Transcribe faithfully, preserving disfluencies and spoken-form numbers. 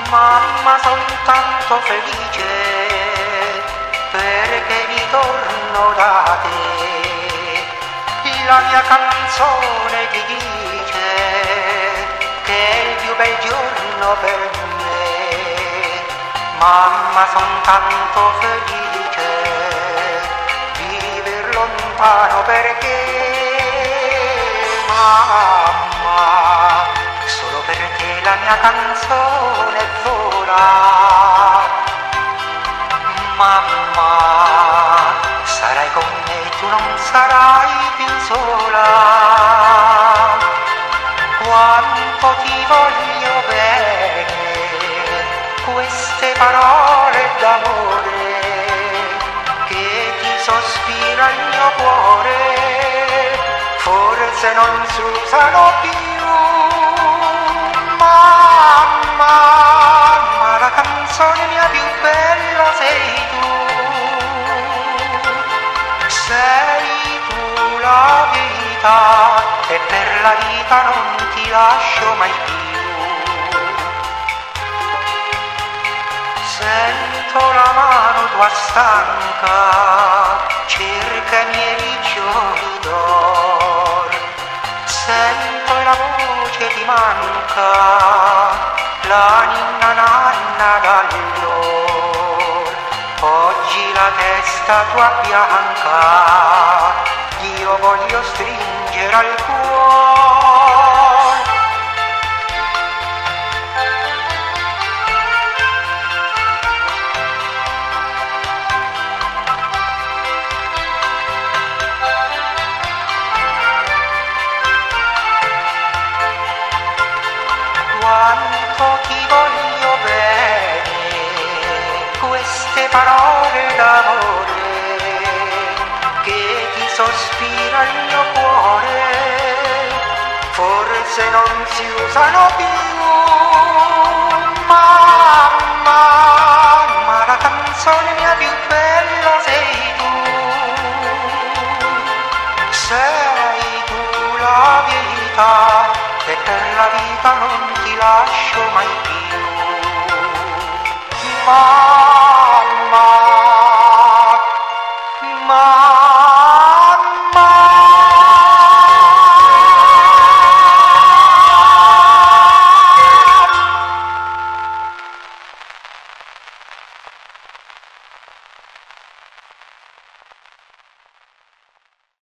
Mamma, son tanto felice perché ritorno da te. La mia canzone ti dice che è il più bel giorno per me. Mamma, son tanto felice viver lontano perché mamma, solo per te la mia canzone vola. Mamma, sarai con me, tu non sarai più sola. Quanto ti voglio bene, queste parole d'amore che ti sospira il mio cuore, forse non si usano più. Mamma, ma la canzone mia più bella sei tu. Sei tu la vita e per la vita non ti lascio mai più. Sento la mano tua stanca, cerca i miei riccioli d'or. Sento la voce ti manca, la ninna nanna d'allora. Oggi la testa tua bianca, io voglio stringere al cuore. Quanto ti voglio bene, queste parole d'amore che ti sospira il mio cuore, forse non si usano più. Mamma, ma la canzone mia più bella sei tu. Sei tu la vita e per la vita non ti lascio mai più. Ma